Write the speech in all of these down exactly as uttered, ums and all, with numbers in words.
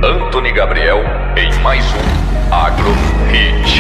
Antony Gabriel em mais um Agro Hit.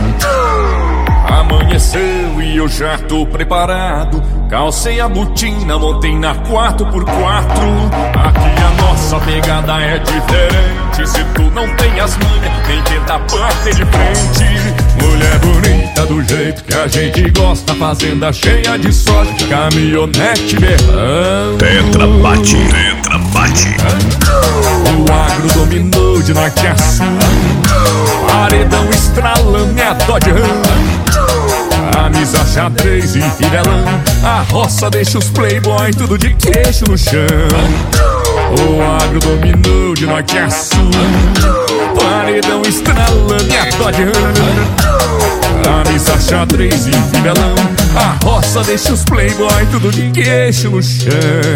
Amanheceu e eu já tô preparado. Calcei a botina, montei na quatro por quatro. Aqui a nossa pegada é diferente. Se tu não tem as manhas, nem tenta bater de frente. Mulher bonita do jeito que a gente gosta, fazenda cheia de soja, caminhonete berrando. Tetra bate, tetra bate. O agro dominou de norte a sul. Paredão estralando, é a Dodge Ram. Camisa xadrez e fivelão. A roça deixa os playboy tudo de queixo no chão. O agro dominou de norte a sul. Paredão estralando, é a Dodge Ram. Camisa xadrez e fivelão. A roça deixa os playboy tudo de queixo no chão.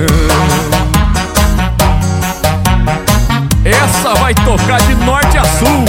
Essa vai tocar de norte a sul.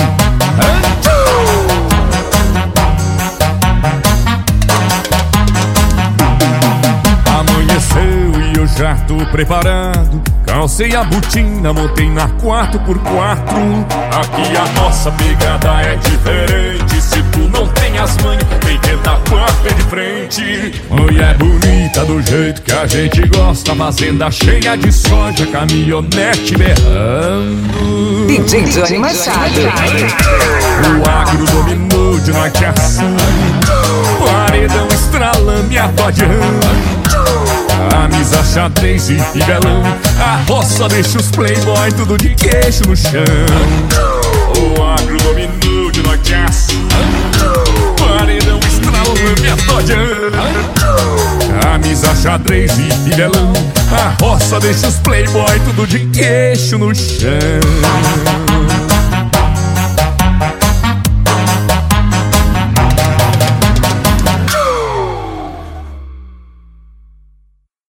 Amanheceu e eu já tô preparado. Calcei a botina, montei na quatro por quatro. Aqui a nossa pegada é diferente. Se tu não tem as manhas, vem tentar bater de frente. Mulher bonita do jeito que a gente gosta, fazenda cheia de soja, caminhonete berrando. D J Johnny Machado. O agro dominou de norte a sul. Paredão estralando, e a Dodge Ram. Camisa xadrez e fivelão. A roça deixa os playboy tudo de queixo no chão. O agro dominou de norte a sul. Paredão estralando, e a Dodge Ram. Camisa xadrez e fivelão. A roça deixa os playboy tudo de queixo no chão.